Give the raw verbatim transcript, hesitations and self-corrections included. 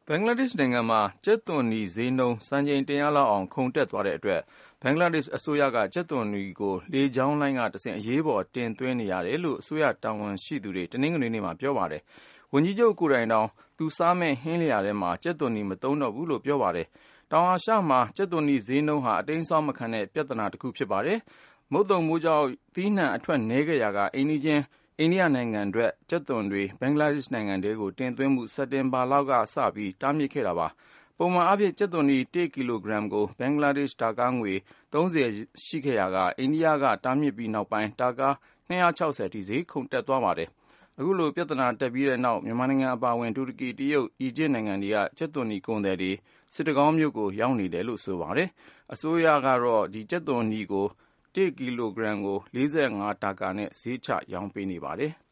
ဘင်္ဂလားဒေ့ရှ်နိုင်ငံမှာကြက်သွန်နီဈေးနှုန်းစံချိန်တင်ရလောက်အောင်ခုန်တက်သွားတဲ့အတွက်ဘင်္ဂလားဒေ့ရှ်အစိုးရကကြက်သွန်နီကိုလေကြောင်းလိုင်းကတဆင့်အရေးပေါ်တင်သွင်းနေရတယ်လို့အစိုးရတာဝန်ရှိသူတွေတနင်္ဂနွေနေ့မှာပြောပါတယ်။ဝန်ကြီးချုပ်ကိုယ်တိုင်တောင်သူစားမဲ့ဟင်းလျာထဲမှာကြက်သွန်နီမသုံးတော့ဘူးလို့ပြောပါတယ်။တောင်အာရှမှာကြက်သွန်နီဈေးနှုန်းဟာအတိမ်းအစောင်းမခံတဲ့ပြဿနာတစ်ခုဖြစ်ပါတယ်။မုတ်သုန်မိုးကြောင့်သီးနှံအထွက်နည်းခဲ့ရာကအိမ်နီးချင်းအိန္ဒိယနိုင်ငံအတွက်ကြက်သွန်တွေဘင်္ဂလားဒေ့ရှ်နိုင်ငံတွေကိုတင်သွင်းမှုစက်တင်ဘာလကစပြီးတားမြစ်ခဲ့တာပါ။ပုံမှန်အားဖြင့်ကြက်သွန်နီတစ်ကီလိုဂရမ်ကိုဘင်္ဂလားဒေ့ရှ်တာကာငွေသုံးဆယ်ရှိခဲ့ရာကအိန္ဒိယကတားမြစ်ပြီးနောက်ပိုင်းတာကာနှစ်ရာ၆ဆယ်ထိဈေးခုန်တက်သွားပါတယ်။အခုလိုပြဿနာတက်ပြီးတဲ့နောက်မြန်မာနိုင်ငံအပါအဝင်တူရကီတရုတ်အီဂျစ်နိုင်ငံတွေကကြက်သွန်နီကုန်သည်တွေစစ်တကောင်းမြို့ကိုရောက်နေတယ်လို့ဆိုပါတယ်။အစိုးရကတော့ဒီကြက်သွန်နီကိုတစ်ကီလိုဂရမ်ကိုလေးဆယ်ငါတာကာနဲ့ဈေးချရောင်းပေးနေပါတယ်။